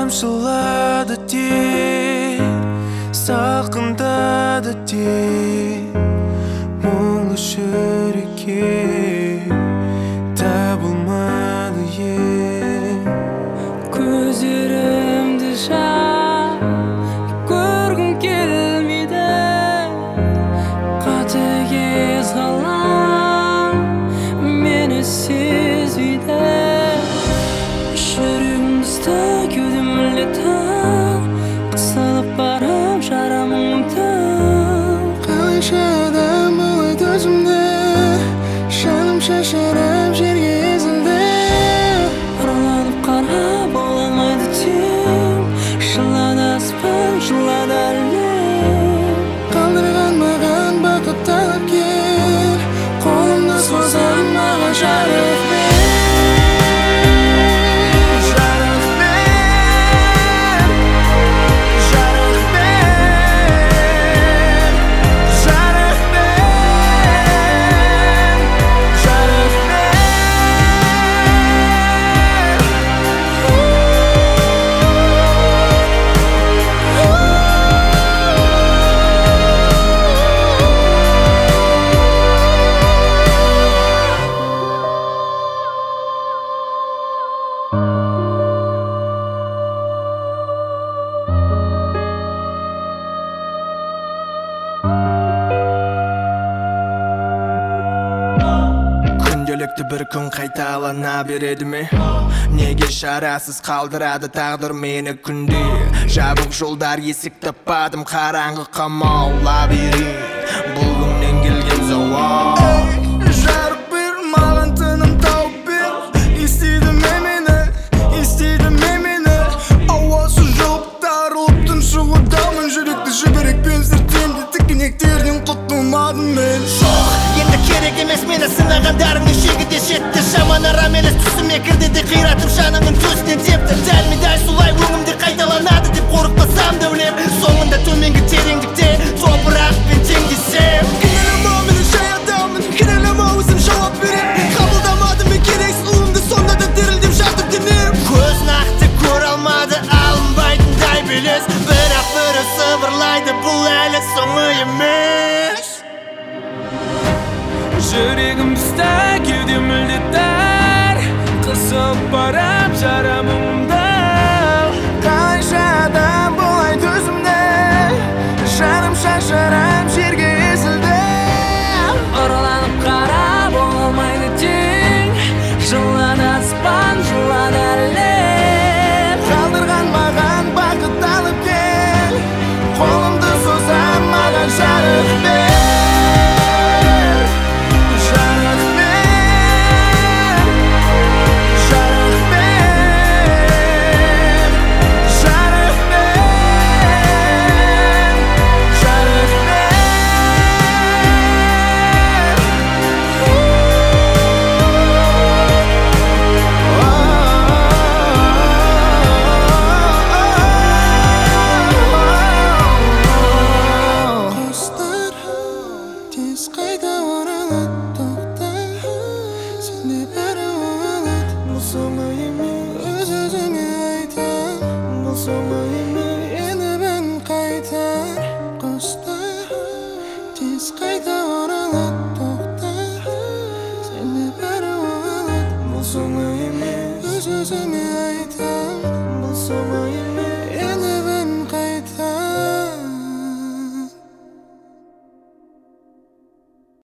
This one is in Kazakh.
тамшылады тек, салқындады тек мұңлы жүрекке табылмады ем. Көздерімді жап көргім келмейді, қатыгез ғалам мені сезбейді. Жүрегімді кеудемді тап, қысылып барам жарамымды. Қалайша адам олай төзімді, жаным шашырап жерге езілді. Ұрланып қарап бола алмайды тең, жылады аспан, жылады әлем. Қалдырған маған бақыт талап кел, қолымды созам маған жарық бер. Күнделікті бір күн қайталана береді ме? Неге шарасыз қалдырады тағдыр мені күнде? Жабық жолдар, есік таппадым, қараңғы қамау лабиринт, бұл күннен келген зауал. Жарық бер, маған тыным тауып бер, естиді ме мені, естиді ме мені? Ауасы жоқ, тарылып тұншығудамын, жүректі жіберекпен сіртемді, тікенектерден құтылмадым мен. Енді керек емес мені сынағандарым нешегіде жетті. Жаман арам емес түсіме кірді де қиратып жанымның төсінен тепті. Дәл-медәл солай өңімде қайталанады деп қорықпасам да өлем. Соңында төменгі тереңдікте топырақпен теңдесем. Кінәлама мені жай адаммын, кінәлама өзім жауап берем. Қабылдамадым мен керексіз ұлымды, сонда да дірілдеп жатыр денем. Көз нақты көре алмады алынбайтындай белес, бірақ бірі сыбырлайды бұл әлі соңы емес. Жүрегімді кеудем мүлде тар, қысып барам жарамымды. Қалайша адам болай төзімді, жаным шашырап жерге езілді. Ұрланып қарап бола алмайды тең, жылады аспан, жылады әлем. Қалдырған маған бақыт алып кел, қолымды созам маған жарық бер. Қайта оралады, тоқта, сенде бәрі болады. Бұл соңы емес, өз-өзіңе айтам, бұл соңы емес, енді бәрін қайтар. Қоста, тез қайта оралады, тоқта, сенде бәрі болады. Бұл соңы емес, өз-өзіңе айтам.